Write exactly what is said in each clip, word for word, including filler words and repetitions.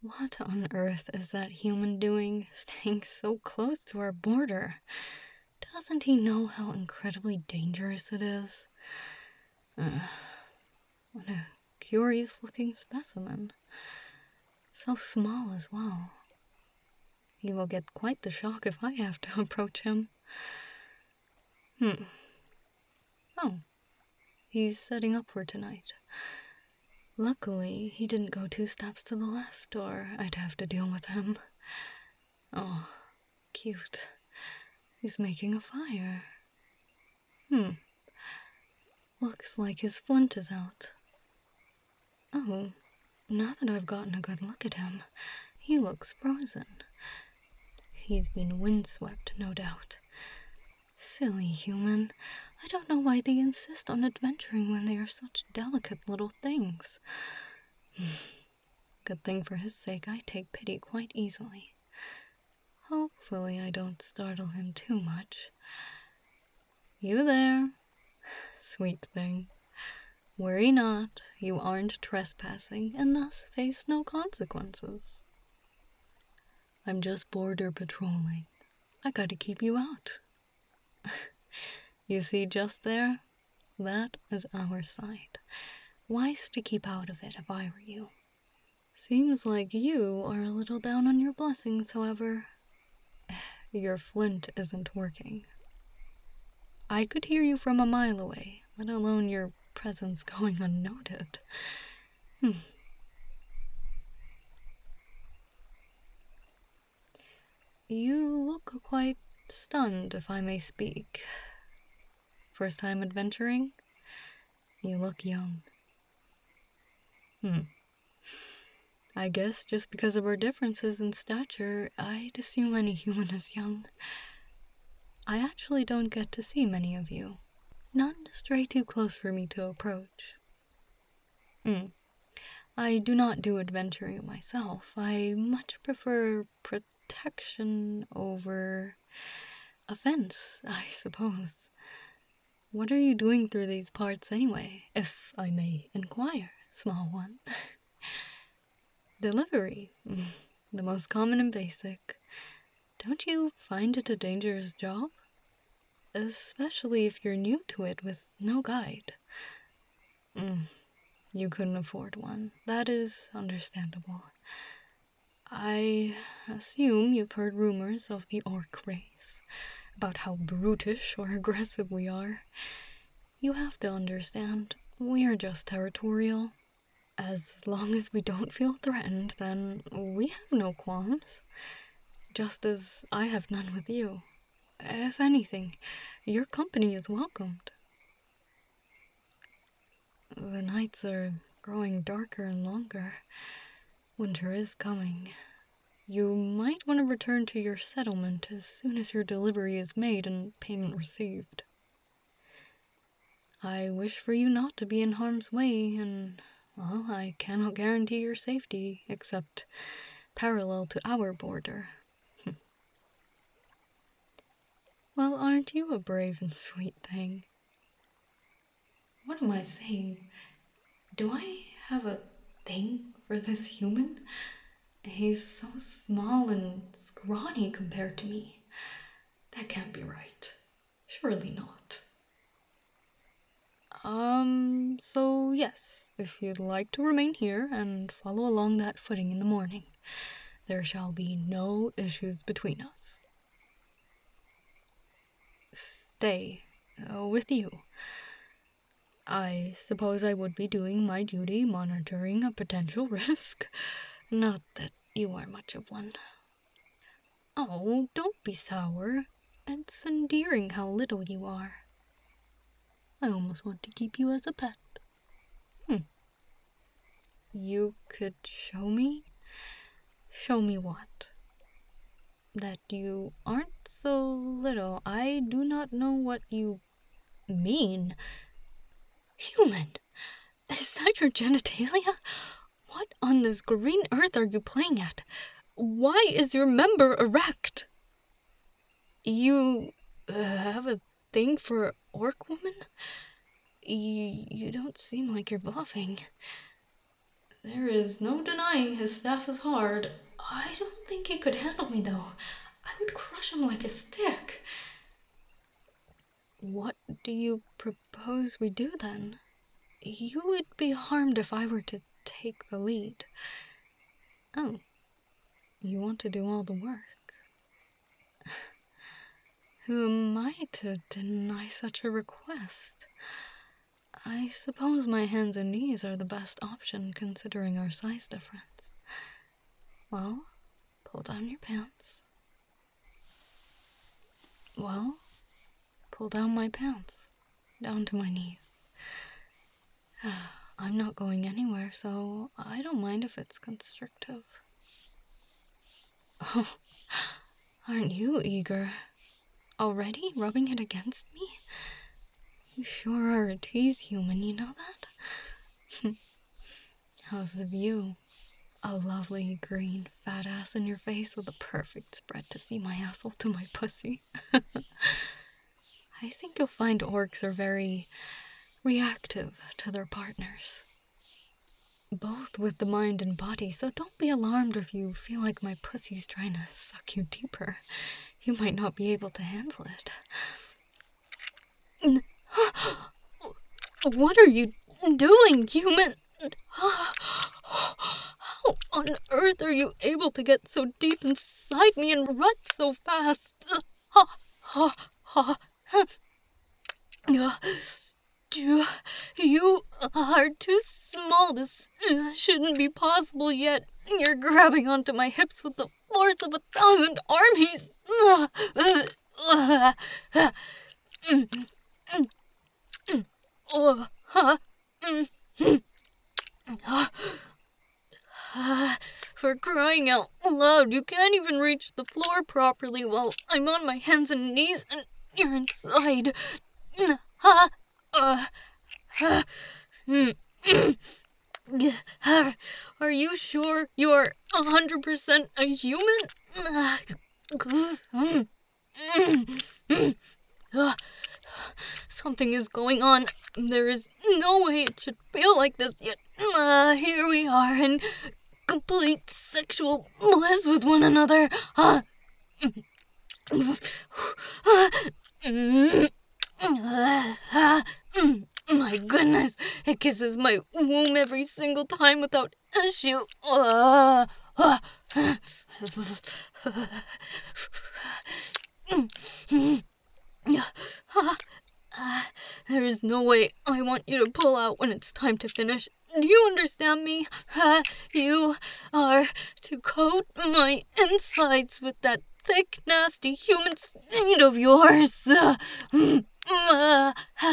What on earth is that human doing, staying so close to our border? Doesn't he know how incredibly dangerous it is? Uh, what a curious-looking specimen. So small as well. He will get quite the shock if I have to approach him. Hmm. Oh. He's setting up for tonight. Luckily, he didn't go two steps to the left, or I'd have to deal with him. Oh, cute. He's making a fire. Hmm. Looks like his flint is out. Oh, now that I've gotten a good look at him, he looks frozen. He's been windswept, no doubt. Silly human. I don't know why they insist on adventuring when they are such delicate little things. Good thing for his sake I take pity quite easily. Hopefully I don't startle him too much. You there? Sweet thing. Worry not, you aren't trespassing and thus face no consequences. I'm just border patrolling. I gotta keep you out. You see just there? That is our side. Wise to keep out of it if I were you. Seems like you are a little down on your blessings, however. Your flint isn't working. I could hear you from a mile away, let alone your presence going unnoted. Hmm. You look quite stunned, if I may speak. First time adventuring? You look young. Hmm. I guess just because of our differences in stature, I'd assume any human is young. I actually don't get to see many of you. None to stray too close for me to approach. Hmm. I do not do adventuring myself. I much prefer protection over offense, I suppose. What are you doing through these parts anyway, if I may inquire, small one? Delivery. The most common and basic. Don't you find it a dangerous job? Especially if you're new to it with no guide. Mm, you couldn't afford one. That is understandable. I assume you've heard rumors of the orc race, about how brutish or aggressive we are. You have to understand, we are just territorial. As long as we don't feel threatened, then we have no qualms. Just as I have none with you. If anything, your company is welcomed. The nights are growing darker and longer. Winter is coming. You might want to return to your settlement as soon as your delivery is made and payment received. I wish for you not to be in harm's way, and, well, I cannot guarantee your safety, except parallel to our border. Well, aren't you a brave and sweet thing? What am I saying? Do I have a thing for this human? He's so small and scrawny compared to me. That can't be right. Surely not. Um, so yes, if you'd like to remain here and follow along that footing in the morning, there shall be no issues between us. Stay, uh, with you. I suppose I would be doing my duty monitoring a potential risk. Not that you are much of one. Oh, don't be sour. It's endearing how little you are. I almost want to keep you as a pet. Hmm. You could show me? Show me what? That you aren't so little. I do not know what you mean. Human! Is that your genitalia? What on this green earth are you playing at? Why is your member erect? You uh, have a thing for orc woman? You, you don't seem like you're bluffing. There is no denying his staff is hard. I don't think he could handle me, though. I would crush him like a stick. What do you propose we do, then? You would be harmed if I were to take the lead. Oh, you want to do all the work? Who am I to deny such a request? I suppose my hands and knees are the best option considering our size difference. Well, pull down your pants. Well, pull down my pants, down to my knees. I'm not going anywhere, so I don't mind if it's constrictive. Oh, aren't you eager? Already rubbing it against me? You sure are a tease human, you know that? How's the view? A lovely green fat ass in your face with a perfect spread to see my asshole to my pussy. I think you'll find orcs are very reactive to their partners. Both with the mind and body, so don't be alarmed if you feel like my pussy's trying to suck you deeper. You might not be able to handle it. What are you doing, human? How on earth are you able to get so deep inside me and rut so fast? You are too small. This shouldn't be possible yet. You're grabbing onto my hips with the force of a thousand armies. For crying out loud, you can't even reach the floor properly while I'm on my hands and knees and you're inside. Are you sure you're one hundred percent a human? Something is going on. There is no way it should feel like this yet. Uh, here we are in complete sexual bliss with one another. Uh, my goodness, it kisses my womb every single time without issue. Uh, uh, Uh, there is no way I want you to pull out when it's time to finish. Do you understand me? Uh, you are to coat my insides with that thick, nasty human seed of yours. Uh, uh,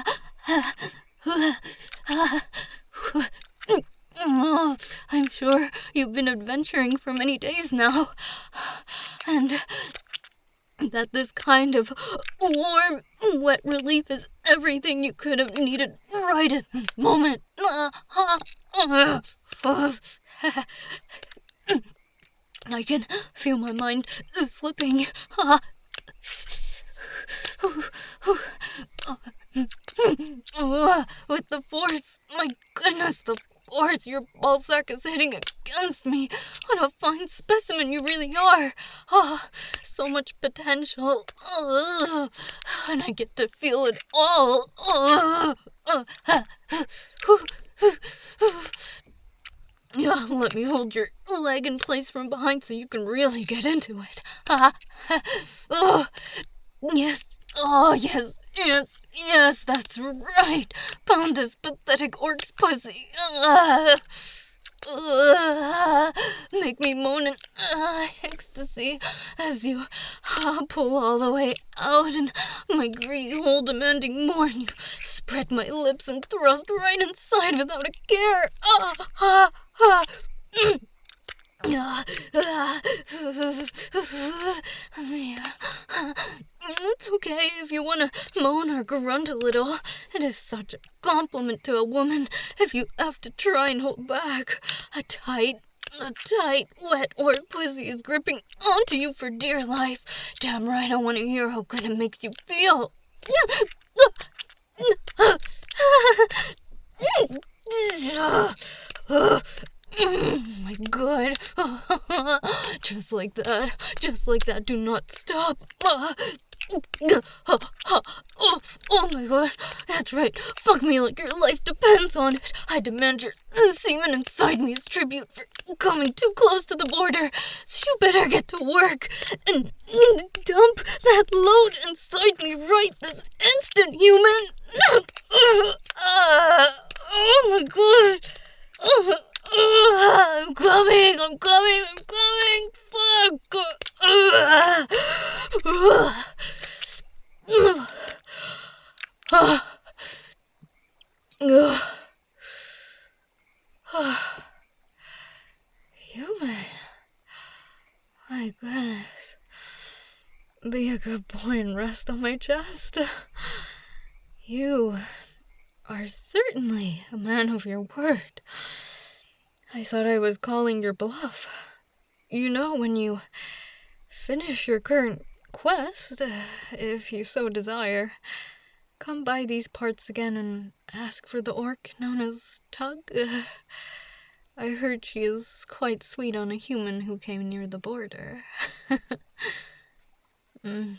uh, I'm sure you've been adventuring for many days now, and that this kind of warm, wet relief is everything you could have needed right at this moment. I can feel my mind slipping. With the force, my goodness, the force your ballsack is hitting against me. What a fine specimen you really are. Oh, so much potential. Oh, and I get to feel it all. Oh, yeah, let me hold your leg in place from behind so you can really get into it. Oh, yes. Oh, yes. Yes, yes, that's right. Pound this pathetic orc's pussy. Uh, uh, make me moan in uh, ecstasy as you uh, pull all the way out and my greedy hole demanding more, and you spread my lips and thrust right inside without a care. Uh, uh, uh, mm. Uh, uh, it's okay if you want to moan or grunt a little. It is such a compliment to a woman if you have to try and hold back. A tight, a tight, wet orc pussy is gripping onto you for dear life. Damn right I want to hear how good it makes you feel. good. Just like that. Just like that. Do not stop. Oh, oh my god. That's right. Fuck me like your life depends on it. I demand your semen inside me as tribute for coming too close to the border. So you better get to work and dump that load inside me right this instant, human. Oh my god. I'm coming, I'm coming, I'm coming. Fuck. Human. My goodness. Be a good boy and rest on my chest. You are certainly a man of your word. I thought I was calling your bluff. You know, when you finish your current quest, uh, if you so desire, come by these parts again and ask for the orc known as Tug. Uh, I heard she is quite sweet on a human who came near the border. mm.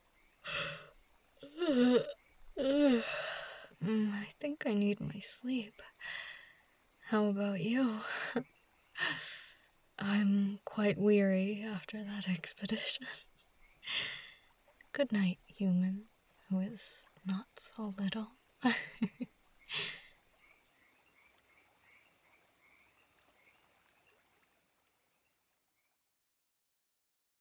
Mm, I think I need my sleep. How about you? I'm quite weary after that expedition. Good night, human, who is not so little.